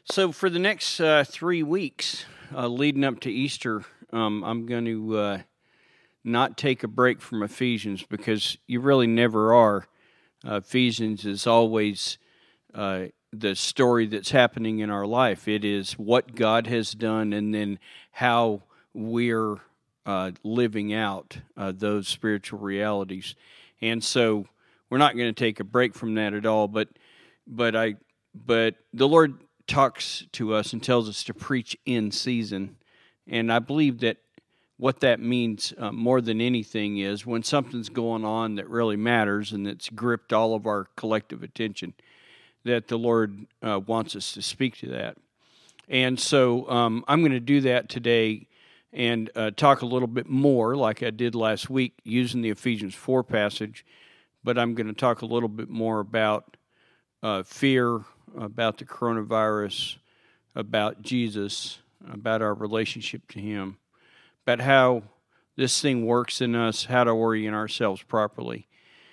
So for the next 3 weeks leading up to Easter, I'm going to not take a break from Ephesians because you really never are. Ephesians is always the story that's happening in our life. It is what God has done and then how we're living out those spiritual realities. And so we're not going to take a break from that at all. But the Lord talks to us and tells us to preach in season. And I believe that what that means more than anything is when something's going on that really matters and that's gripped all of our collective attention, that the Lord wants us to speak to that. And so I'm going to do that today and talk a little bit more like I did last week using the Ephesians 4 passage, but I'm going to talk a little bit more about fear, about the coronavirus, about Jesus, about our relationship to Him, about how this thing works in us, how to orient ourselves properly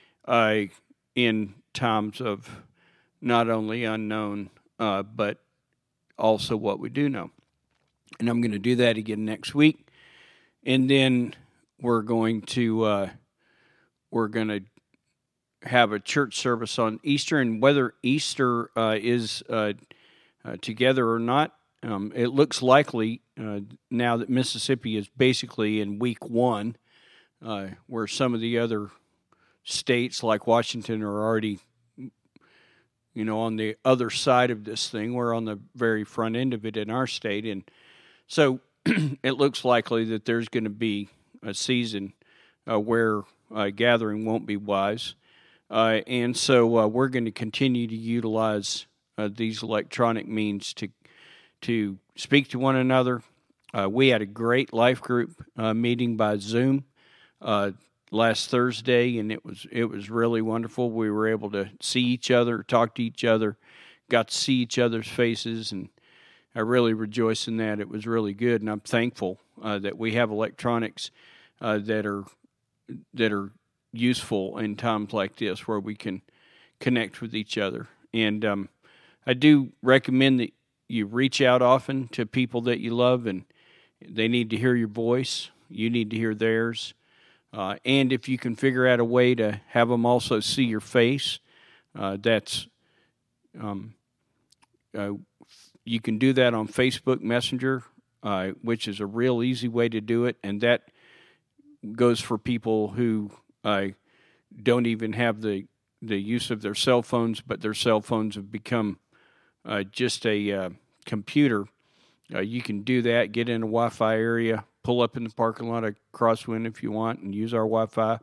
in times of not only unknown, but also what we do know. And I'm going to do that again next week. And then we're going to have a church service on Easter, and whether Easter is together or not, it looks likely now that Mississippi is basically in week one, where some of the other states like Washington are already, on the other side of this thing. We're on the very front end of it in our state, and so it looks likely that there's going to be a season where gathering won't be wise. And so we're going to continue to utilize these electronic means to speak to one another. We had a great life group meeting by Zoom last Thursday, and it was really wonderful. We were able to see each other, talk to each other, got to see each other's faces, and I really rejoice in that. It was really good, and I'm thankful that we have electronics that are useful in times like this where we can connect with each other. And I do recommend that you reach out often to people that you love, and they need to hear your voice. You need to hear theirs. And if you can figure out a way to have them also see your face, you can do that on Facebook Messenger, which is a real easy way to do it, and that goes for people who don't even have the use of their cell phones, but their cell phones have become just a computer. You can do that, get in a Wi-Fi area, pull up in the parking lot of Crosswind if you want, and use our Wi-Fi,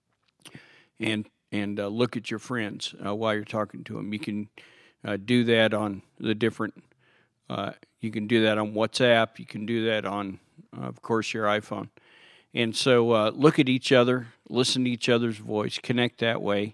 and look at your friends while you're talking to them. You can do that on the different. You can do that on WhatsApp. You can do that on, of course, your iPhone. And so look at each other, listen to each other's voice, connect that way.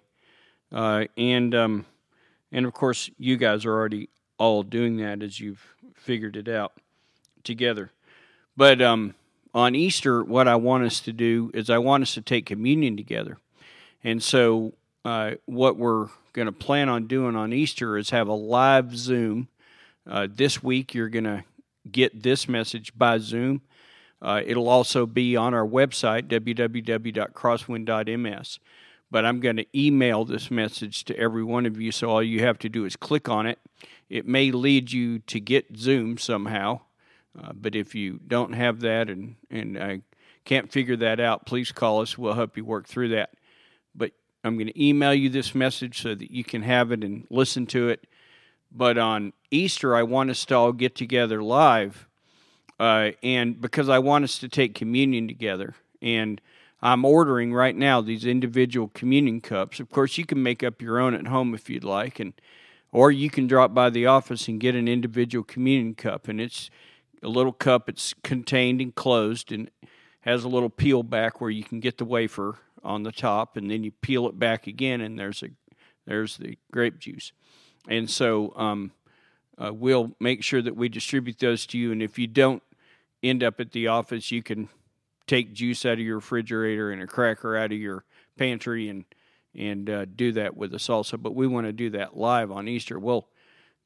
And of course, you guys are already all doing that as you've figured it out together. But on Easter, what I want us to do is I want us to take communion together. And so what we're going to plan on doing on Easter is have a live Zoom. This week, you're going to get this message by Zoom. It'll also be on our website, www.crosswind.ms. But I'm going to email this message to every one of you, so all you have to do is click on it. It may lead you to get Zoom somehow, but if you don't have that and I can't figure that out, please call us. We'll help you work through that. But I'm going to email you this message so that you can have it and listen to it. But on Easter, I want us to all get together live. And because I want us to take communion together, and I'm ordering right now these individual communion cups. Of course, you can make up your own at home if you'd like, or you can drop by the office and get an individual communion cup. And it's a little cup. It's contained and closed, and has a little peel back where you can get the wafer on the top, and then you peel it back again, and there's the grape juice. And so we'll make sure that we distribute those to you. And if you don't end up at the office, you can take juice out of your refrigerator and a cracker out of your pantry and do that with us also. But we want to do that live on Easter. Well,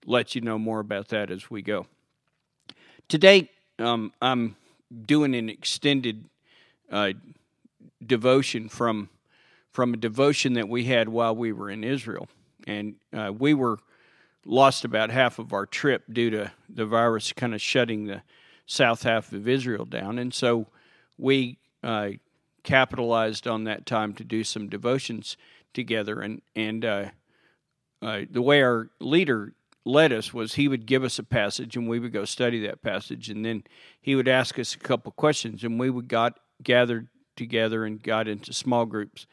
let you know more about that as we go. Today, I'm doing an extended devotion from a devotion that we had while we were in Israel. And we were lost about half of our trip due to the virus kind of shutting the south half of Israel down. And so we capitalized on that time to do some devotions together. And the way our leader led us was he would give us a passage and we would go study that passage. And then he would ask us a couple questions and we would gathered together and got into small groups.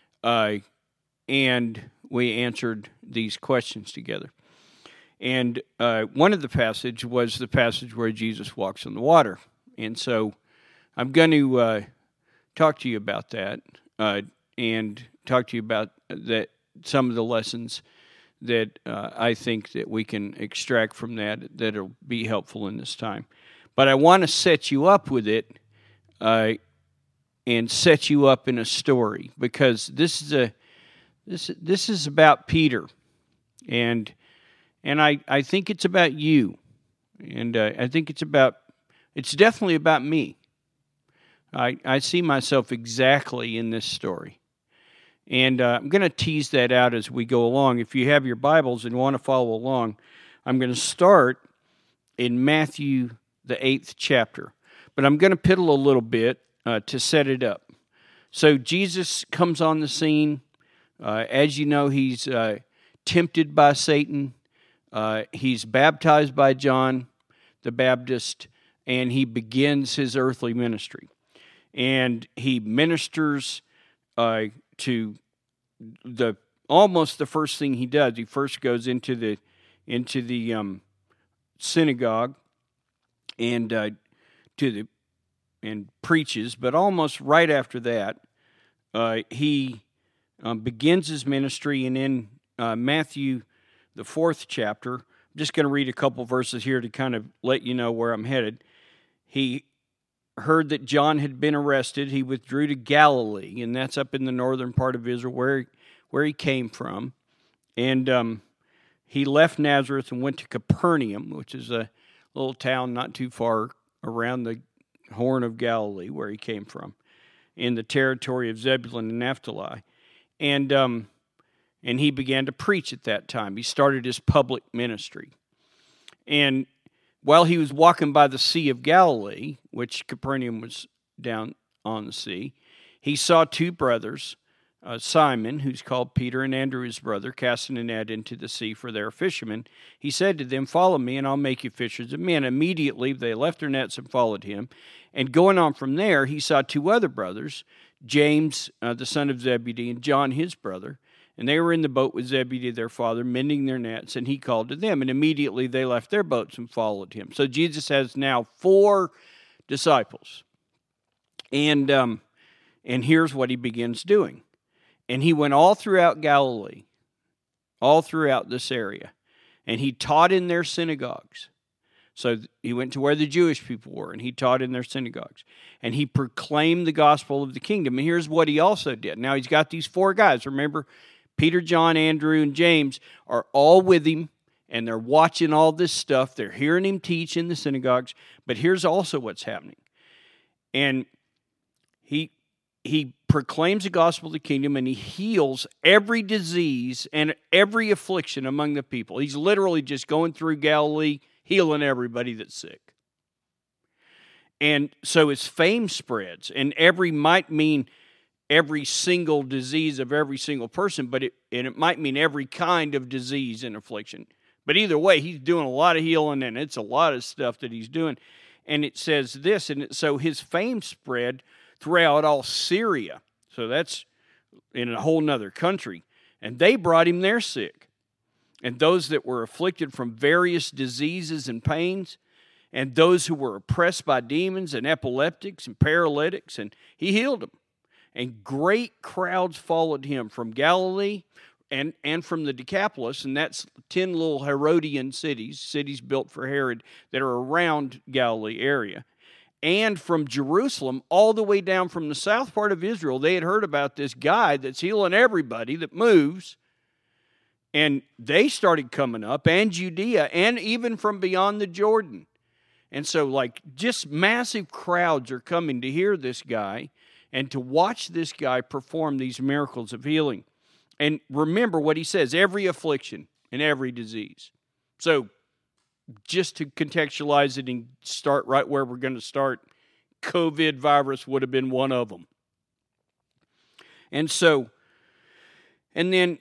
And we answered these questions together. And one of the passage was the passage where Jesus walks on the water. And so I'm going to talk to you about that and talk to you about that some of the lessons that I think that we can extract from that'll be helpful in this time. But I want to set you up with it and set you up in a story, because this is about Peter, and I think it's about you, and I think it's definitely about me. I see myself exactly in this story, and I'm going to tease that out as we go along. If you have your Bibles and want to follow along, I'm going to start in Matthew the 8th chapter, but I'm going to piddle a little bit to set it up. So Jesus comes on the scene. As you know, he's tempted by Satan. He's baptized by John the Baptist, and he begins his earthly ministry. And he ministers to almost the first thing he does. He first goes into the synagogue and preaches, but almost right after that, he begins his ministry. And in Matthew, the 4th chapter, I'm just going to read a couple verses here to kind of let you know where I'm headed. He heard that John had been arrested. He withdrew to Galilee, and that's up in the northern part of Israel where he came from. And he left Nazareth and went to Capernaum, which is a little town not too far around the Horn of Galilee, where he came from, in the territory of Zebulun and Naphtali. And he began to preach at that time. He started his public ministry. And while he was walking by the Sea of Galilee, which Capernaum was down on the sea, he saw two brothers, Simon, who's called Peter, and Andrew, his brother, casting a net into the sea, for they are fishermen. He said to them, "Follow me, and I'll make you fishers of men." Immediately they left their nets and followed him. And going on from there, he saw two other brothers, James, the son of Zebedee, and John, his brother. And they were in the boat with Zebedee, their father, mending their nets, and he called to them. And immediately they left their boats and followed him. So Jesus has now 4 disciples. And here's what he begins doing. And he went all throughout Galilee, all throughout this area, and he taught in their synagogues. So he went to where the Jewish people were, and he taught in their synagogues. And he proclaimed the gospel of the kingdom. And here's what he also did. Now he's got these 4 guys. Remember, Peter, John, Andrew, and James are all with him, and they're watching all this stuff. They're hearing him teach in the synagogues. But here's also what's happening. And he proclaims the gospel of the kingdom, and he heals every disease and every affliction among the people. He's literally just going through Galilee, healing everybody that's sick. And so his fame spreads, and every might mean every single disease of every single person, but it might mean every kind of disease and affliction. But either way, he's doing a lot of healing, and it's a lot of stuff that he's doing. And it says this, and so his fame spread throughout all Syria. So that's in a whole nother country. And they brought him their sick, and those that were afflicted from various diseases and pains, and those who were oppressed by demons and epileptics and paralytics, and he healed them. And great crowds followed him from Galilee and from the Decapolis, and that's 10 little Herodian cities built for Herod that are around Galilee area. And from Jerusalem, all the way down from the south part of Israel, they had heard about this guy that's healing everybody that moves. And they started coming up, and Judea, and even from beyond the Jordan. And so, like, just massive crowds are coming to hear this guy and to watch this guy perform these miracles of healing. And remember what he says, every affliction and every disease. So, just to contextualize it and start right where we're going to start, COVID virus would have been one of them. And so, and then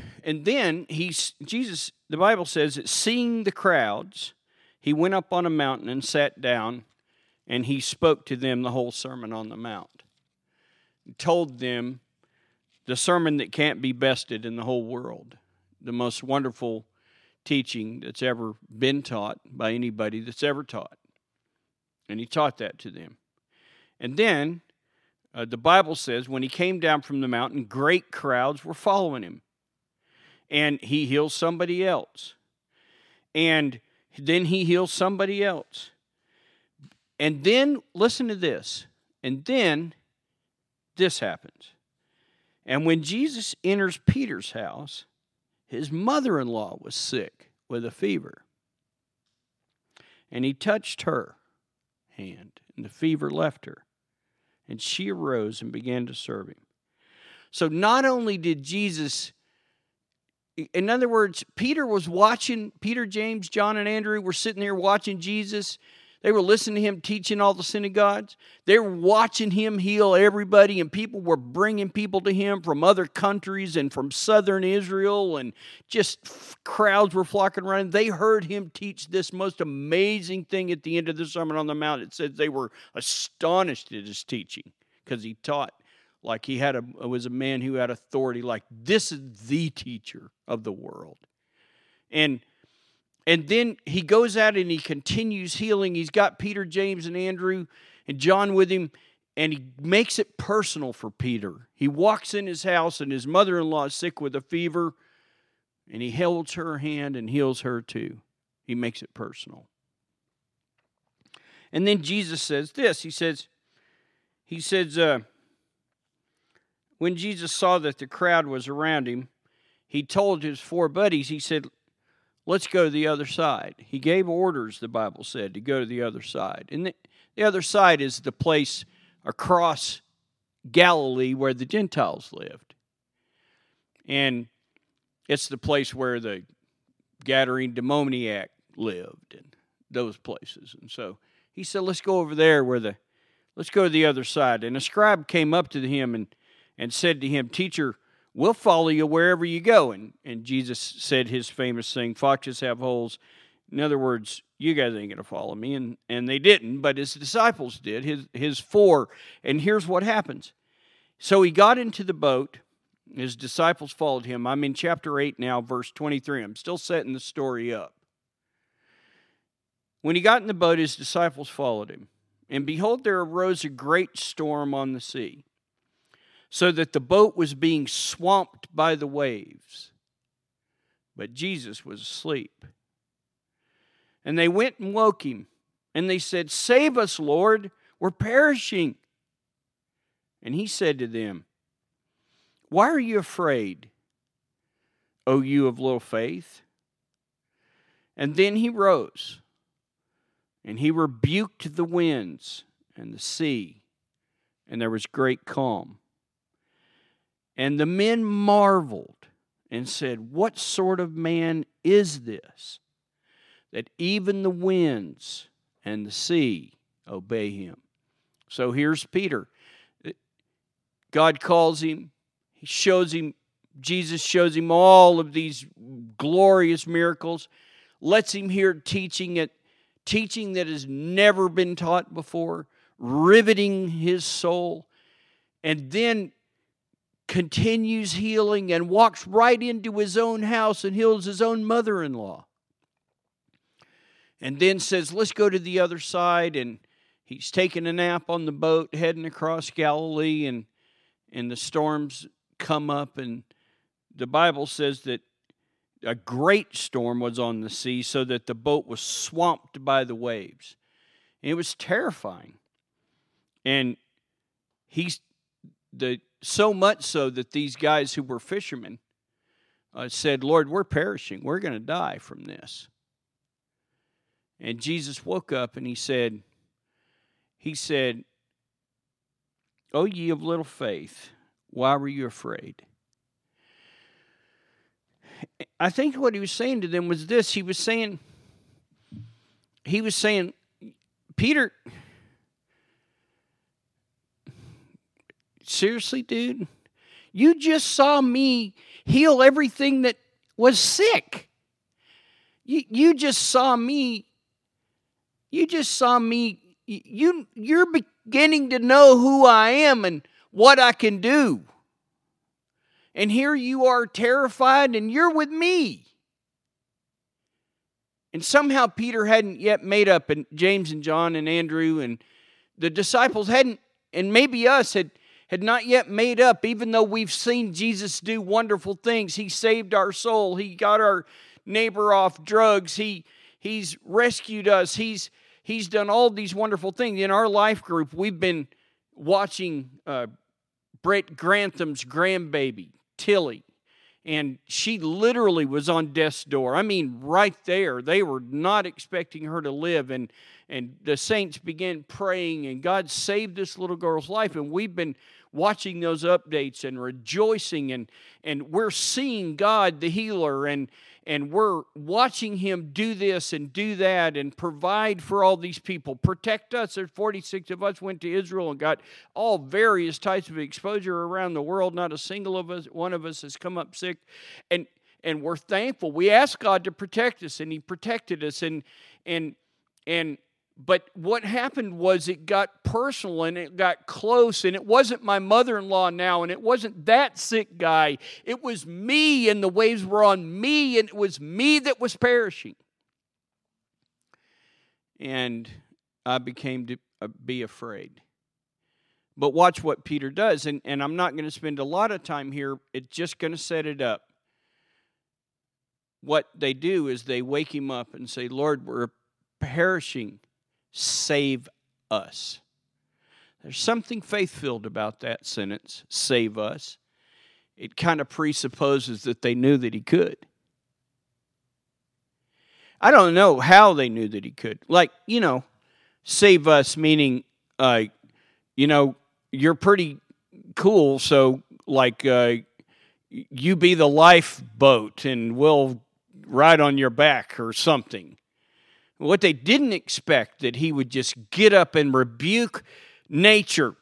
Jesus, the Bible says that seeing the crowds, he went up on a mountain and sat down, and he spoke to them the whole Sermon on the Mount. He told them the sermon that can't be bested in the whole world, the most wonderful teaching that's ever been taught by anybody that's ever taught. And he taught that to them. And then the Bible says when he came down from the mountain, great crowds were following him. And he heals somebody else. And then he heals somebody else. And then, listen to this. And then this happens. And when Jesus enters Peter's house, his mother-in-law was sick with a fever. And he touched her hand, and the fever left her. And she arose and began to serve him. So not only did Jesus, in other words, Peter was watching, Peter, James, John, and Andrew were sitting there watching Jesus. They were listening to him teaching all the synagogues. They were watching him heal everybody, and people were bringing people to him from other countries and from southern Israel, and just crowds were flocking around. They heard him teach this most amazing thing at the end of the Sermon on the Mount. It says they were astonished at his teaching because he taught like he was a man who had authority, like this is the teacher of the world. And then he goes out and he continues healing. He's got Peter, James, and Andrew and John with him, and he makes it personal for Peter. He walks in his house, and his mother-in-law is sick with a fever, and he holds her hand and heals her too. He makes it personal. And then Jesus says this. He says, when Jesus saw that the crowd was around him, he told his 4 buddies, he said, let's go to the other side. He gave orders, the Bible said, to go to the other side. And the other side is the place across Galilee where the Gentiles lived. And it's the place where the Gadarene demoniac lived and those places. And so he said, let's go over there let's go to the other side. And a scribe came up to him and said to him, Teacher, we'll follow you wherever you go. And Jesus said his famous thing, foxes have holes. In other words, you guys ain't going to follow me. And they didn't, but his disciples did, his 4. And here's what happens. So he got into the boat. His disciples followed him. I'm in chapter 8 now, verse 23. I'm still setting the story up. When he got in the boat, his disciples followed him. And behold, there arose a great storm on the sea, so that the boat was being swamped by the waves. But Jesus was asleep. And they went and woke him. And they said, Save us, Lord, we're perishing. And he said to them, Why are you afraid, O you of little faith? And then he rose, and he rebuked the winds and the sea, and there was great calm. And the men marveled and said, What sort of man is this, that even the winds and the sea obey him? So here's Peter. God calls him. He shows him. Jesus shows him all of these glorious miracles. Lets him hear teaching that has never been taught before, riveting his soul. And then continues healing and walks right into his own house and heals his own mother-in-law. And then says, let's go to the other side. And he's taking a nap on the boat heading across Galilee, and the storms come up. And the Bible says that a great storm was on the sea, so that the boat was swamped by the waves. And it was terrifying. And so much so that these guys who were fishermen said, Lord, we're perishing. We're going to die from this. And Jesus woke up and he said, "O ye of little faith, why were you afraid?" I think what he was saying to them was this. He was saying, Peter, seriously, dude? You just saw me heal everything that was sick. You just saw me. You're beginning to know who I am and what I can do. And here you are terrified and you're with me. And somehow Peter hadn't yet made up, and James and John and Andrew and the disciples hadn't, and maybe us had not yet made up, even though we've seen Jesus do wonderful things. He saved our soul. He got our neighbor off drugs. He's rescued us. He's done all these wonderful things. In our life group, we've been watching Brett Grantham's grandbaby, Tilly. And she literally was on death's door. I mean, right there. They were not expecting her to live. And the saints began praying, and God saved this little girl's life. And we've been watching those updates and rejoicing. And we're seeing God, the healer, and we're watching Him do this and do that and provide for all these people. Protect us. There's 46 of us went to Israel and got all various types of exposure around the world. Not a single one of us has come up sick. And we're thankful. We asked God to protect us, and He protected us. But what happened was it got personal and it got close, and it wasn't my mother-in-law now, and it wasn't that sick guy. It was me, and the waves were on me, and it was me that was perishing. And I became to be afraid. But watch what Peter does, and I'm not going to spend a lot of time here. It's just going to set it up. What they do is they wake him up and say, Lord, we're perishing. Save us. There's something faith-filled about that sentence, save us. It kind of presupposes that they knew that He could. I don't know how they knew that He could. Like, save us meaning, you're pretty cool, so you be the lifeboat and we'll ride on your back or something. What they didn't expect, that He would just get up and rebuke nature.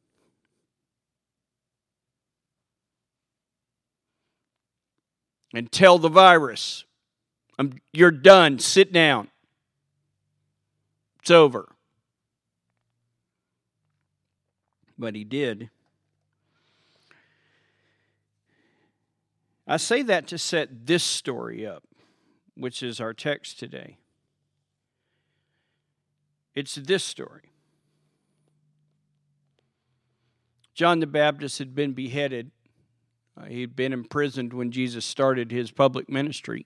And tell the virus, you're done, sit down. It's over. But He did. I say that to set this story up, which is our text today. It's this story. John the Baptist had been beheaded. He'd been imprisoned when Jesus started His public ministry.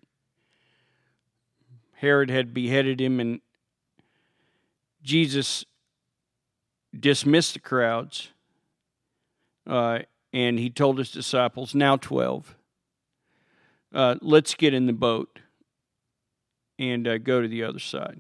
Herod had beheaded him, and Jesus dismissed the crowds. And He told His disciples, now 12, let's get in the boat and go to the other side.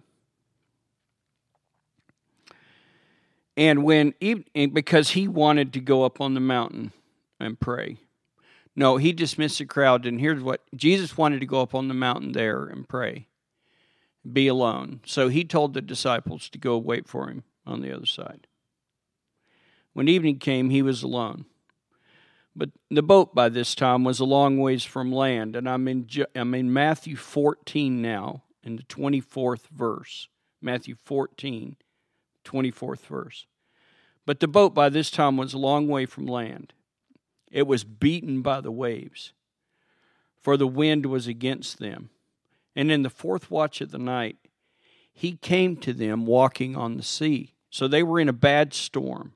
And because He wanted to go up on the mountain and pray. No, He dismissed the crowd, and here's what, Jesus wanted to go up on the mountain there and pray. Be alone. So He told the disciples to go wait for Him on the other side. When evening came, He was alone. But the boat by this time was a long ways from land, and I'm in Matthew 14 now, in the 24th verse. Matthew 14. 24th verse. But the boat by this time was a long way from land. It was beaten by the waves, for the wind was against them. And in the fourth watch of the night, He came to them walking on the sea. So they were in a bad storm.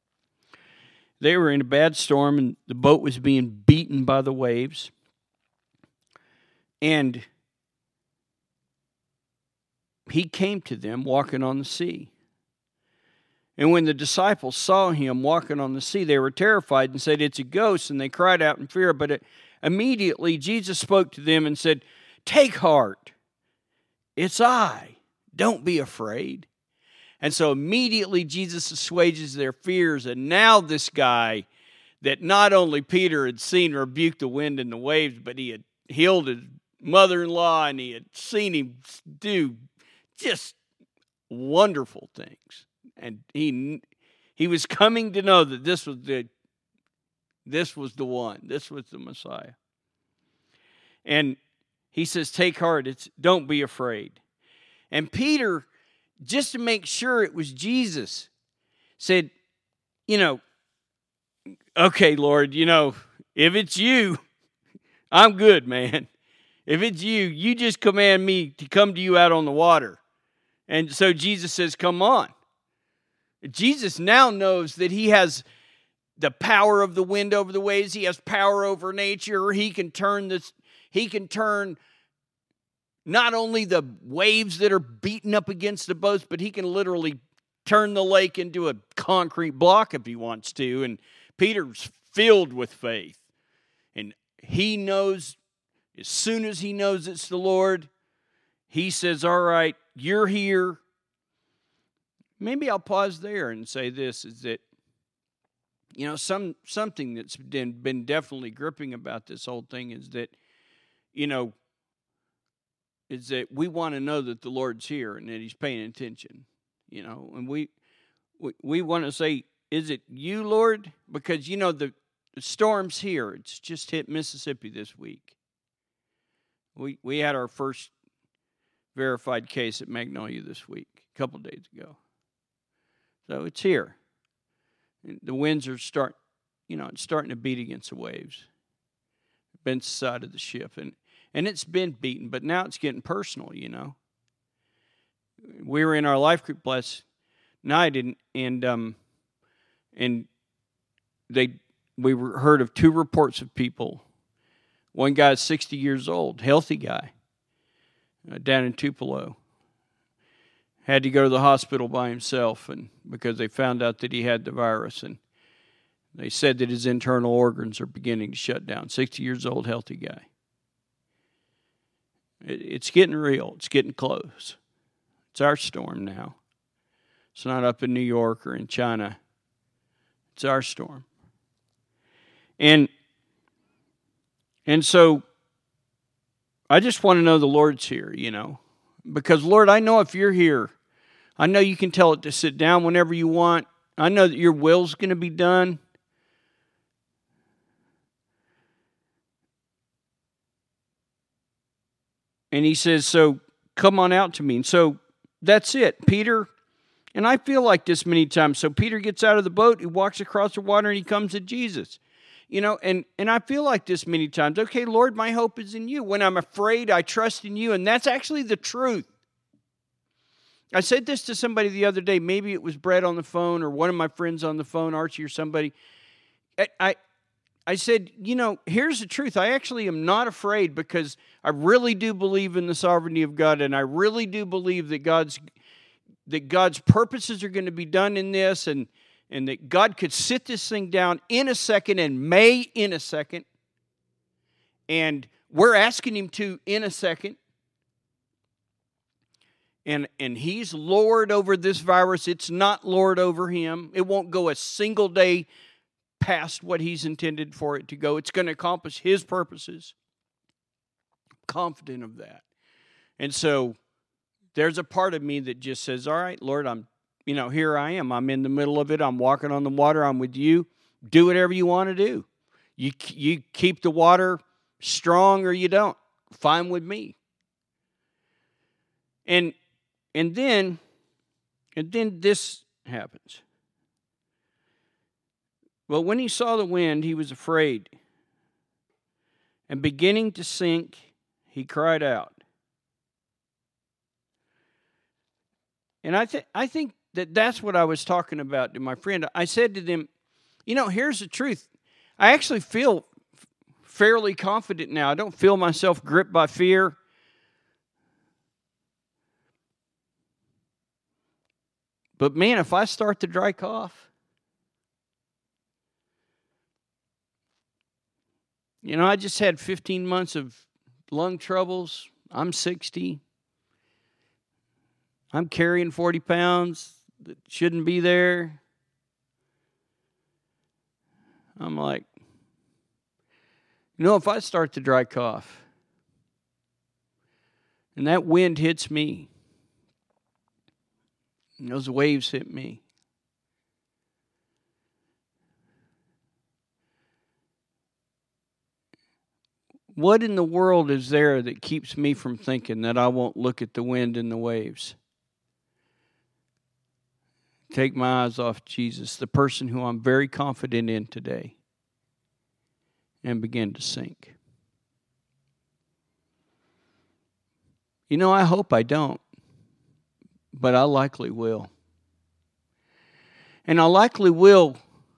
And the boat was being beaten by the waves. And He came to them walking on the sea. And when the disciples saw Him walking on the sea, they were terrified and said, it's a ghost, and they cried out in fear. But Immediately, Jesus spoke to them and said, "Take heart, it's I. Don't be afraid." And so immediately Jesus assuages their fears, and now this guy that not only Peter had seen rebuke the wind and the waves, but he had healed his mother-in-law, and he had seen him do just wonderful things. And he was coming to know that this was the one. This was the Messiah. And he says, "Take heart, don't be afraid." And Peter, just to make sure it was Jesus, said, "Okay, Lord, if it's you, I'm good, man. If it's you, you just command me to come to you out on the water." And so Jesus says, "Come on." Jesus now knows that he has the power of the wind over the waves. He has power over nature. He can turn not only the waves that are beating up against the boats, but he can literally turn the lake into a concrete block if he wants to. And Peter's filled with faith. And he knows, as soon as he knows it's the Lord, he says, "All right, you're here." Maybe I'll pause there and say this, is that, something that's been definitely gripping about this whole thing is that, we want to know that the Lord's here and that he's paying attention, and we want to say, "Is it you, Lord?" Because, the storm's here. It's just hit Mississippi this week. We had our first verified case at Magnolia this week, a couple days ago. So it's here. The winds are starting to beat against the waves. Bent the side of the ship. And it's been beaten, but now it's getting personal, We were in our life group last night, and we heard of 2 reports of people. One guy's 60 years old, healthy guy, down in Tupelo. Had to go to the hospital by himself, and because they found out that he had the virus, and they said that his internal organs are beginning to shut down. 60 years old, healthy guy. It's getting real. It's getting close. It's our storm now. It's not up in New York or in China. It's our storm. And so I just want to know the Lord's here, Because, Lord, I know if you're here, I know you can tell it to sit down whenever you want. I know that your will's going to be done. And he says, "So come on out to me." And so that's it. Peter, and I feel like this many times. So Peter gets out of the boat, he walks across the water, and he comes to Jesus. And I feel like this many times. Okay, Lord, my hope is in you. When I'm afraid, I trust in you. And that's actually the truth. I said this to somebody the other day. Maybe it was Brett on the phone or one of my friends on the phone, Archie or somebody. I said, here's the truth. I actually am not afraid because I really do believe in the sovereignty of God, and I really do believe that God's purposes are going to be done in this, and that God could sit this thing down in a second and may in a second. And we're asking him to in a second. And he's Lord over this virus. It's not Lord over him. It won't go a single day past what he's intended for it to go. It's going to accomplish his purposes. I'm confident of that. And so there's a part of me that just says, "All right, Lord, here I am. I'm in the middle of it. I'm walking on the water. I'm with you. Do whatever you want to do. You keep the water strong or you don't. Fine with me." And then this happens. Well, when he saw the wind, he was afraid. And beginning to sink, he cried out. And I think that's what I was talking about to my friend. I said to them, here's the truth. I actually feel fairly confident now. I don't feel myself gripped by fear. But man, if I start to dry cough, I just had 15 months of lung troubles. I'm 60. I'm carrying 40 pounds that shouldn't be there. I'm like, if I start the dry cough and that wind hits me, and those waves hit me, what in the world is there that keeps me from thinking that I won't look at the wind and the waves? Take my eyes off Jesus, the person who I'm very confident in today, and begin to sink. I hope I don't, but I likely will. And I likely will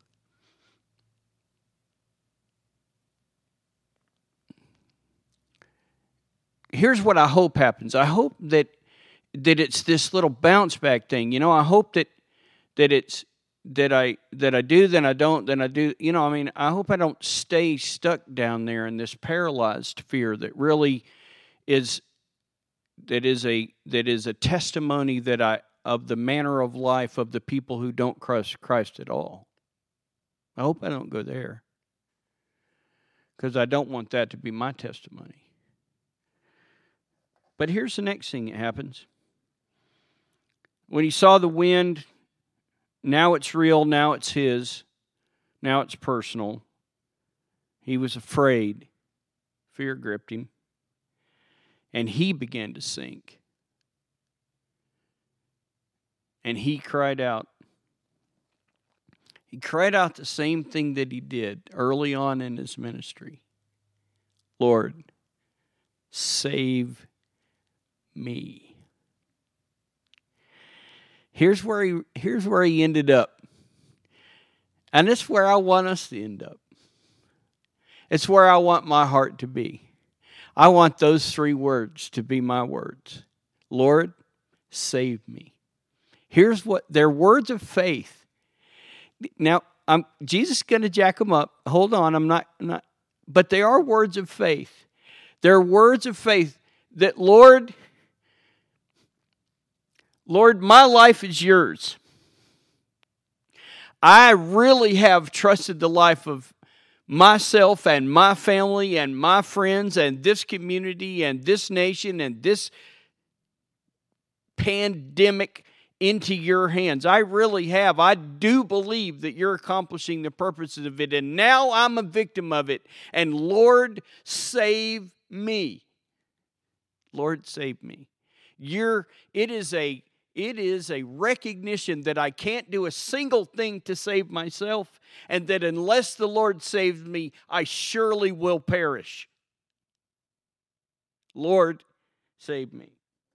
here's what I hope happens. I hope that it's this little bounce back thing. I hope that it's that I do, then I don't, then I do. I hope I don't stay stuck down there in this paralyzed fear that really is a testimony of the manner of life of the people who don't trust Christ at all. I hope I don't go there, because I don't want that to be my testimony. But here's the next thing that happens. When he saw the wind, now it's real, now it's his, now it's personal. He was afraid. Fear gripped him. And he began to sink. And he cried out. He cried out the same thing that he did early on in his ministry. Lord, save me. Here's where he ended up. And it's where I want us to end up. It's where I want my heart to be. I want those 3 words to be my words. Lord, save me. Here's what they're words of faith. Now, Jesus is going to jack them up. Hold on, I'm not, but they are words of faith. They're words of faith that, Lord, my life is yours. I really have trusted the life of myself and my family and my friends and this community and this nation and this pandemic into your hands. I really have. I do believe that you're accomplishing the purposes of it, and now I'm a victim of it. And Lord, save me. Lord, save me. It is a recognition that I can't do a single thing to save myself, and that unless the Lord saves me, I surely will perish. Lord, save me.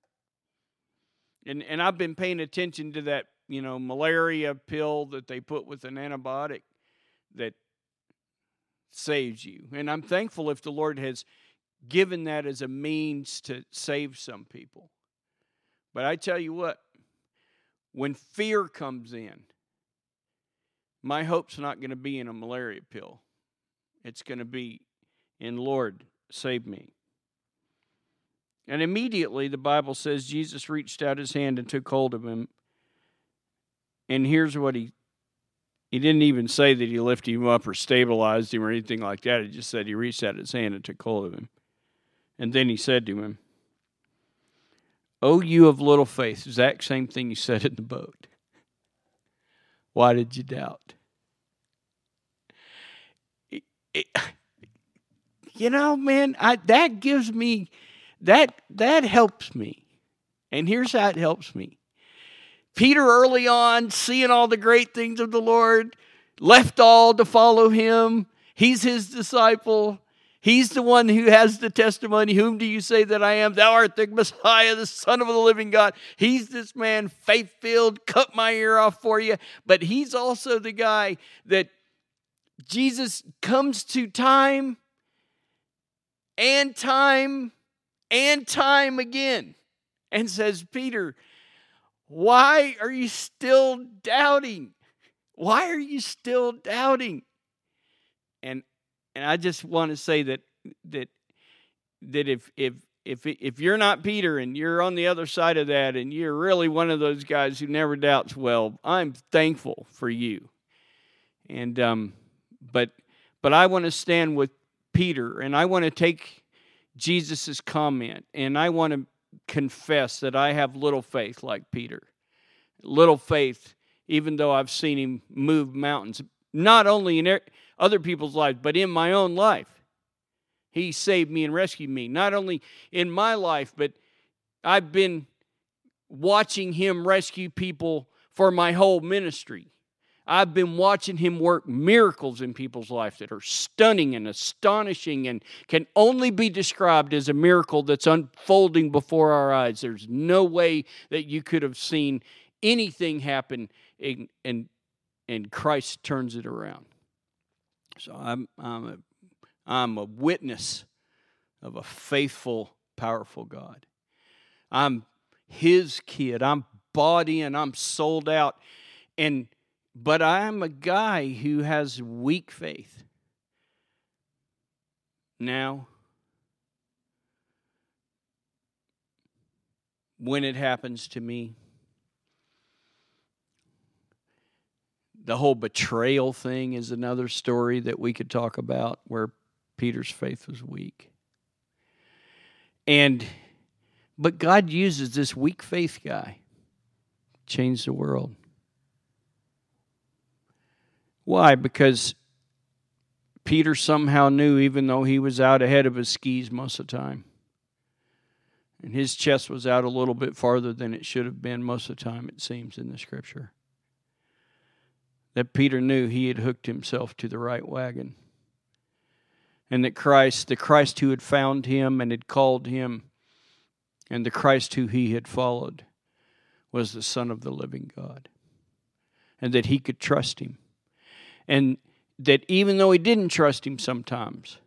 And I've been paying attention to that, malaria pill that they put with an antibiotic that saves you. And I'm thankful if the Lord has given that as a means to save some people. But I tell you what, when fear comes in, my hope's not going to be in a malaria pill. It's going to be in, Lord, save me. And immediately, the Bible says, Jesus reached out his hand and took hold of him. And here's what he didn't even say that he lifted him up or stabilized him or anything like that. He just said he reached out his hand and took hold of him. And then he said to him, "O you of little faith," exact same thing he said in the boat, "why did you doubt?" Man, that gives me, that helps me. And here's how it helps me. Peter, early on, seeing all the great things of the Lord, left all to follow him. He's his disciple. He's the one who has the testimony. "Whom do you say that I am? Thou art the Messiah, the Son of the living God." He's this man, faith-filled, cut my ear off for you. But he's also the guy that Jesus comes to time and time again and says, "Peter, why are you still doubting? Why are you still doubting?" And I just want to say that if you're not Peter and you're on the other side of that and you're really one of those guys who never doubts, well, I'm thankful for you. And but I want to stand with Peter, and I want to take Jesus' comment, and I want to confess that I have little faith like Peter. Little faith, even though I've seen him move mountains, not only in other people's lives, but in my own life. He saved me and rescued me. Not only in my life, but I've been watching him rescue people for my whole ministry. I've been watching him work miracles in people's lives that are stunning and astonishing and can only be described as a miracle that's unfolding before our eyes. There's no way that you could have seen anything happen and Christ turns it around. So I'm a witness of a faithful, powerful God. I'm his kid. I'm bought in. I'm sold out. But I'm a guy who has weak faith. Now, when it happens to me, the whole betrayal thing is another story that we could talk about where Peter's faith was weak. But God uses this weak faith guy to change the world. Why? Because Peter somehow knew, even though he was out ahead of his skis most of the time, and his chest was out a little bit farther than it should have been most of the time, it seems, in the Scripture, that Peter knew he had hooked himself to the right wagon. And that Christ, the Christ who had found him and had called him, and the Christ who he had followed, was the Son of the living God. And that he could trust him. And that even though he didn't trust him sometimes,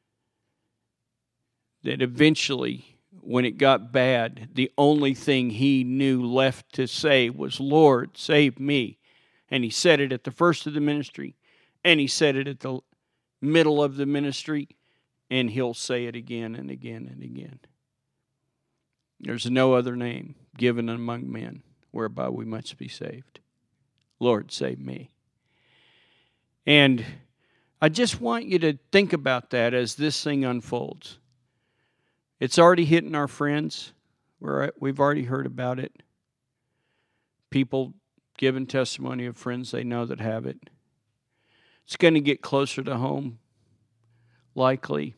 that eventually, when it got bad, the only thing he knew left to say was, Lord, save me. And he said it at the first of the ministry, and he said it at the middle of the ministry, and he'll say it again and again and again. There's no other name given among men whereby we must be saved. Lord, save me. And I just want you to think about that as this thing unfolds. It's already hitting our friends. We've already heard about it. People giving testimony of friends they know that have it. It's going to get closer to home, likely.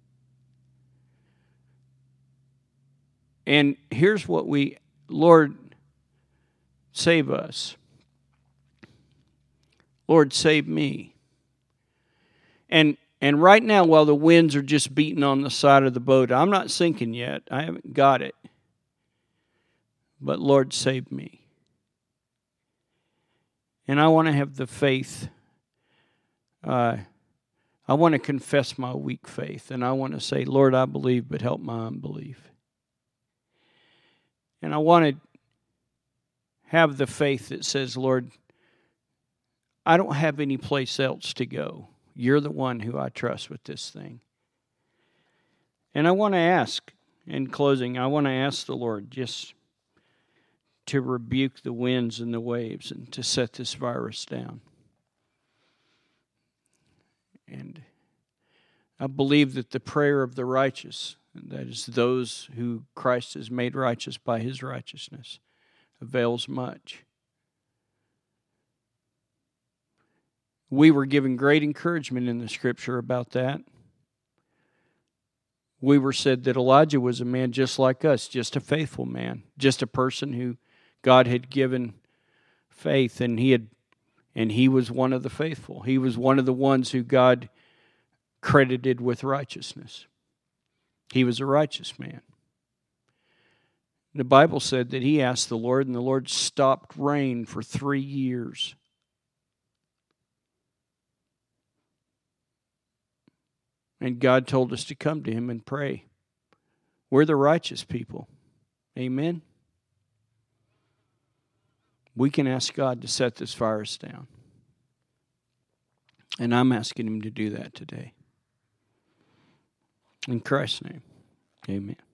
And here's what Lord, save us. Lord, save me. And right now, while the winds are just beating on the side of the boat, I'm not sinking yet. I haven't got it. But Lord, save me. And I want to have the faith. I want to confess my weak faith. And I want to say, Lord, I believe, but help my unbelief. And I want to have the faith that says, Lord, I don't have any place else to go. You're the one who I trust with this thing. And I want to ask, in closing, I want to ask the Lord just to rebuke the winds and the waves and to set this virus down. And I believe that the prayer of the righteous, that is those who Christ has made righteous by his righteousness, avails much. We were given great encouragement in the Scripture about that. We were said that Elijah was a man just like us, just a faithful man, just a person who God had given faith, and he was one of the faithful. He was one of the ones who God credited with righteousness. He was a righteous man. The Bible said that he asked the Lord, and the Lord stopped rain for 3 years. And God told us to come to him and pray. We're the righteous people. Amen? We can ask God to set this virus down. And I'm asking him to do that today. In Christ's name, amen.